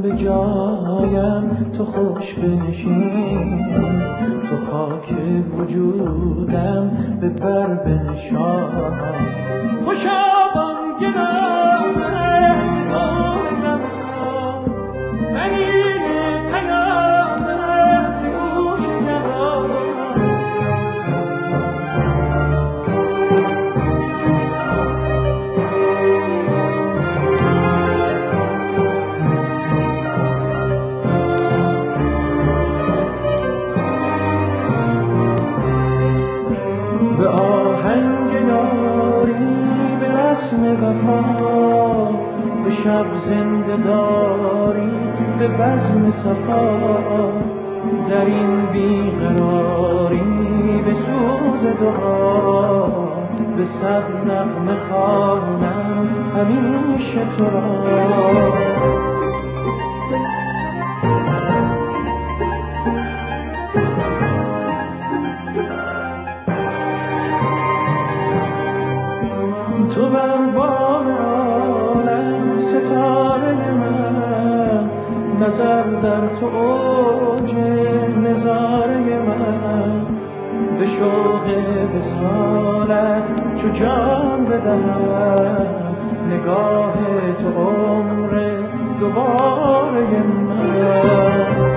به جایم تو خوش بنشین، تو خاک وجودم به بر بنشان. خوشابان گدام نور زمان، امین پیام گوش جوان. به آهنگ یاری به رسم وفا، به شب زنده داری به بزم صفا. در این بیقراری به سوز دعا، به صد نغمه خوانم همیشه تو را. تو بر بام عالم ستاره من، نظر در تو اوج نظاره من. به شوق وصالت چو جان بدهم، نگاه تو عمر دوباره من.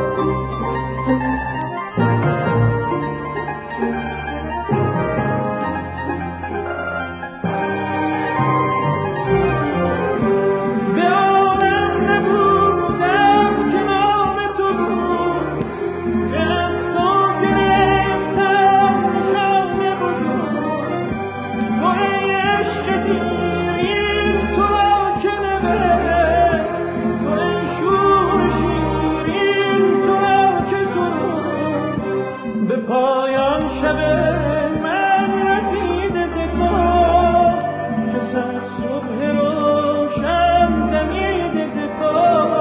پایان شب من رسیده ز تو، که صد صبح روشن دمیده ز تو.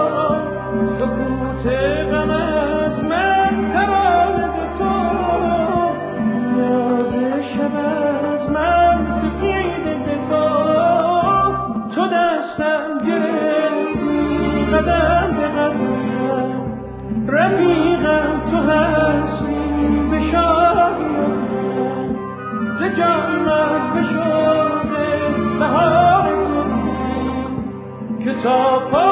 سکوت غم از من ترانه ز تو، نیاز شب از من سفیده ز تو. تو دستم گرفتی قدم به قدم، رفیقم تو هستی به شادیم، ز جان من به شوق بهار کنی، که تا